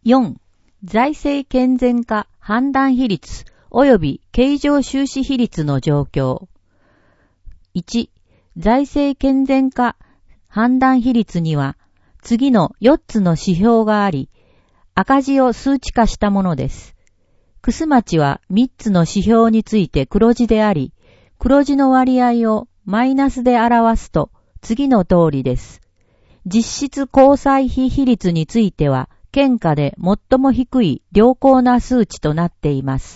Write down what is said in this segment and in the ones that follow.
4、財政健全化判断比率及び経常収支比率の状況。1、財政健全化判断比率には次の4つの指標があり、赤字を数値化したものです。玖珠町は3つの指標について黒字であり、黒字の割合をマイナスで表すと次の通りです。実質交際費比率については、県下で最も低い良好な数値となっています。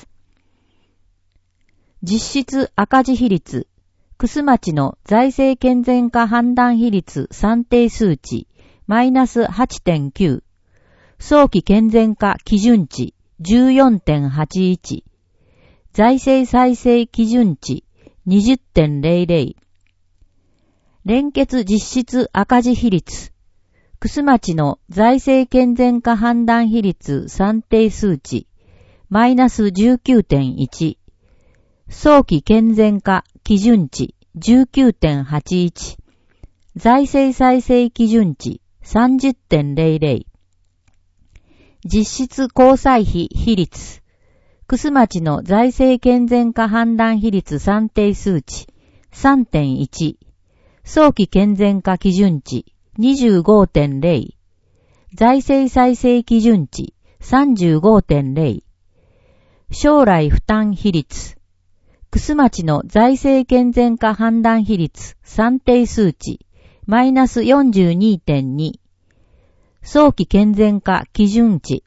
実質赤字比率、玖珠町の財政健全化判断比率算定数値、マイナス 8.9、早期健全化基準値 14.81、財政再生基準値 20.00、連結実質赤字比率、玖珠町の財政健全化判断比率算定数値、マイナス 19.1、早期健全化基準値 19.81、財政再生基準値 30.00、実質交際費比率、玖珠町の財政健全化判断比率算定数値 3.1、早期健全化基準値 25.0、財政再生基準値 35.0、将来負担比率、玖珠町の財政健全化判断比率算定数値マイナス 42.2、早期健全化基準値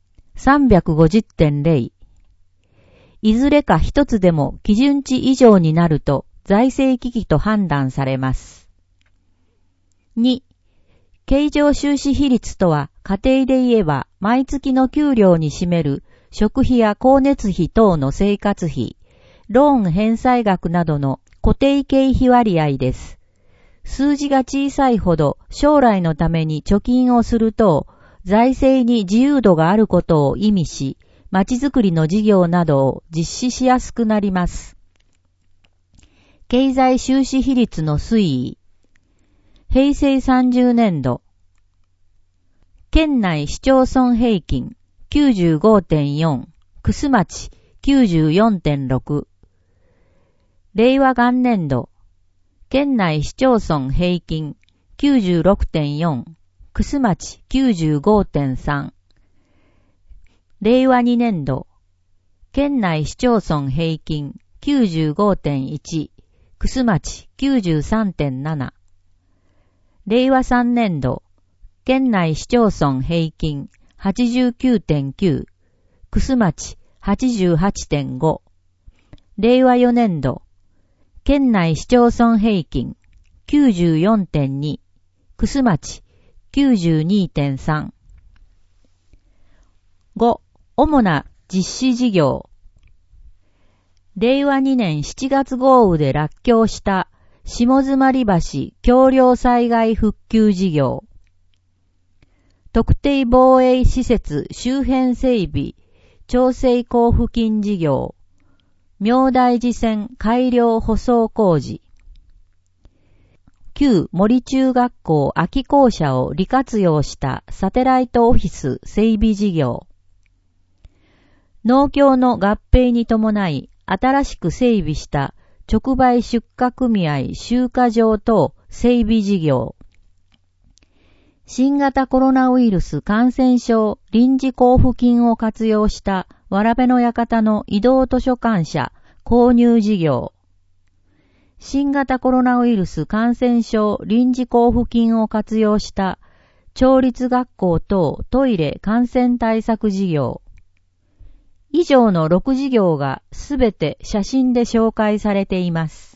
350.0、いずれか一つでも基準値以上になると財政危機と判断されます。2、経常収支比率とは家庭で言えば毎月の給料に占める食費や光熱費等の生活費、ローン返済額などの固定経費割合です。数字が小さいほど将来のために貯金をすると財政に自由度があることを意味し、町づくりの事業などを実施しやすくなります。経済収支比率の推移。平成30年度。県内市町村平均 95.4、玖珠町 94.6。令和元年度。県内市町村平均 96.4、玖珠町 95.3。令和2年度。県内市町村平均 95.1、玖珠町 93.7。令和3年度。県内市町村平均 89.9、玖珠町 88.5。令和4年度。県内市町村平均 94.2、玖珠町 92.3。5、主な実施事業。令和2年7月豪雨で落橋した下妻橋橋梁災害復旧事業。特定防衛施設周辺整備調整交付金事業。明大寺線改良舗装工事。旧森中学校空き校舎を利活用したサテライトオフィス整備事業。農協の合併に伴い新しく整備した直売出荷組合集荷場等整備事業。新型コロナウイルス感染症臨時交付金を活用したわらべの館の移動図書館舎購入事業。新型コロナウイルス感染症臨時交付金を活用した町立学校等トイレ感染対策事業。以上の6事業がすべて写真で紹介されています。